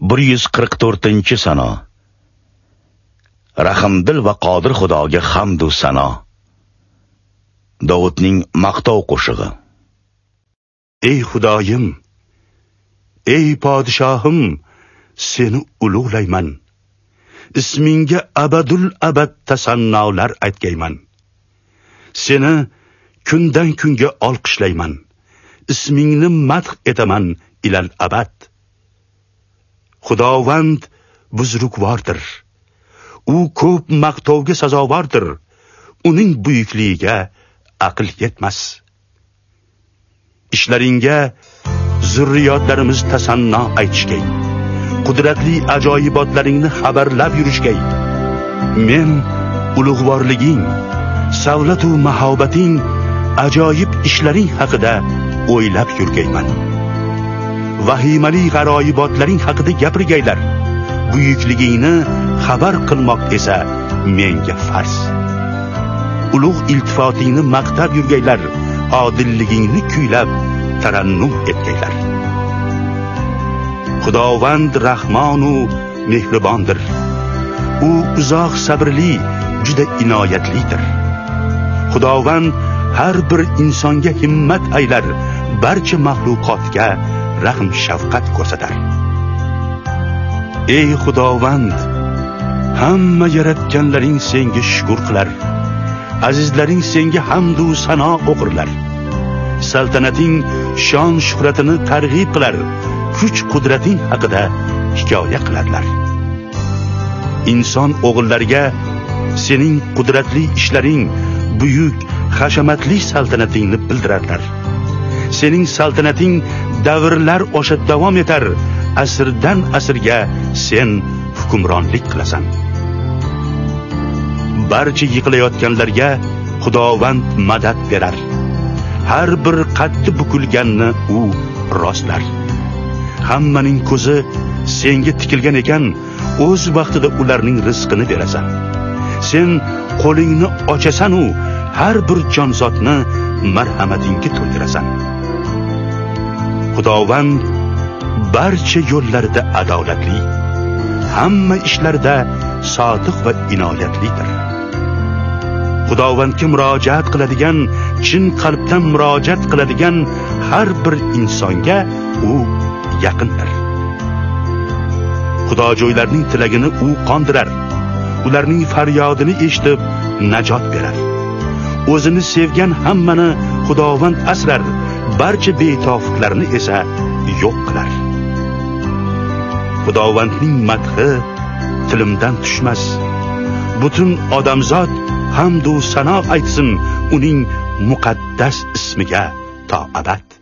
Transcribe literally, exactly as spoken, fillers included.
bir yuz qirq to'rtinchi sano. Rahmdil va qodir Xudoga hamd va sano. Davudning maqtov qo'shig'i. Ey Xudoyim, ey podshohim, seni ulug'layman. Ismingga abadul abad tasannolar aytgayman. Seni kundan kunga olqishlayman. Ismingni madh etaman ilal abad. Xudovand buzrukvordir. U ko'p maqtovga sazovordir. Uning buyukligiga aql yetmas. Ishlaringa zurriyotlarimiz tasanno aytishgay. Qudratli ajoyibotlaringni xabarlab yurishgay. Men ulug'vorliging, savlat va mahobating, ajoyib ishlaring haqida o'ylab yurgayman. Vahimali g'aroyibotlaring haqida gapirgaylar. Buyukligingni xabar qilmoq esa menga farz. Ulug' iltifotingni maqtab yurgaylar. Odilligingni kuylab tarannum etgaylar. Xudovand Rahmon u mehribondir. U uzoq sabrli, juda inoyatlidir. Xudovand har bir insonga himmat aylar, barcha mahluqotga rahm shafqat ko'rsatar. Ey Xudovand, hamma yaratganlaring senga shukr qilar. Azizlaring senga hamd va sano o'qirlar. Saltanating shon shuhratini targ'ib qilar. Kuch qudrating haqida hikoya qilarlar. Inson o'g'illariga sening qudratli ishlaring, buyuk, hashamatli saltanatingni bildirarlar. Sening saltanating davrlar osha davom etar. Asrdan asrga sen hukmronlik qilasan. Barcha yiqilayotganlarga Xudovand madad berar. Har bir qaddi bukilganni u rostlar. Hammaning ko'zi senga tikilgan ekan, o'z vaqtida ularning rizqini berasan. Sen qo'lingni ochasan u har bir jonzotni marhamatingga to'ldirasan. Xudovand barcha yo'llarida adolatli, hamma ishlarda sodiq va inoyatlidir. Xudovandga murojaat qiladigan, chin qalbdan murojaat qiladigan har bir insonga u yaqindir. Xudojo'ylarning tilagini u qondirar. Ularning faryodini eshitib najot berar. O'zini sevgan hammani Xudovand asrar, barcha betofiqlarni esa yo'q qilar. Xudovandning madhi tilimdan tushmas. Butun odamzod hamd va sano aytsin uning muqaddas ismiga to abad.